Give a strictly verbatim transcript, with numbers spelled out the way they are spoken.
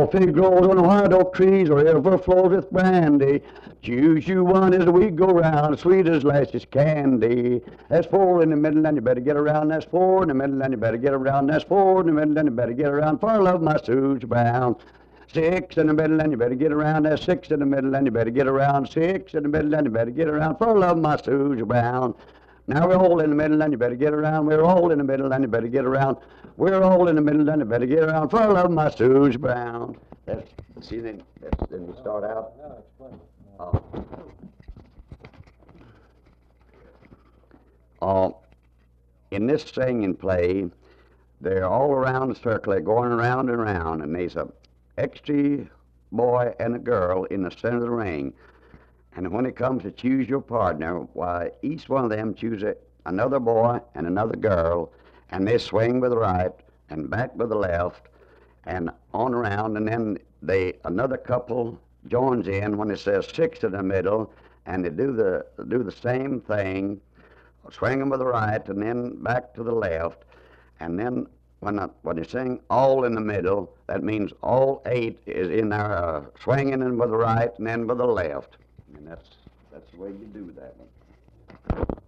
fig grows on white oak trees, or river flows with brandy. Choose you one as we go round, sweet as lashes candy. That's four in the middle, and you better get around. That's four in the middle, and you better get around. That's four in the middle, and you better get around. For I love my Susie Brown. Six in the middle, and you better get around. That's six in the middle, and you better get around. Six in the middle, and you better get around. For I love my Susie Brown. Now we're all in the middle, and you better get around. We're all in the middle, and you better get around. We're all in the middle, and you better get around. For I love my Susie Brown. That's, see, then, that's, then we start out. Uh, uh, in this singing play, they're all around the circle. They're going around and around, and there's a extra boy and a girl in the center of the ring. And when it comes to choose your partner, why, each one of them chooses another boy and another girl, and they swing with the right and back with the left and on around, and then they another couple joins in when it says six in the middle, and they do the do the same thing, swing them with the right and then back to the left, and then when I, when they sing all in the middle, that means all eight is in there, uh, swinging in with the right and then with the left. And that's, that's the way you do that one.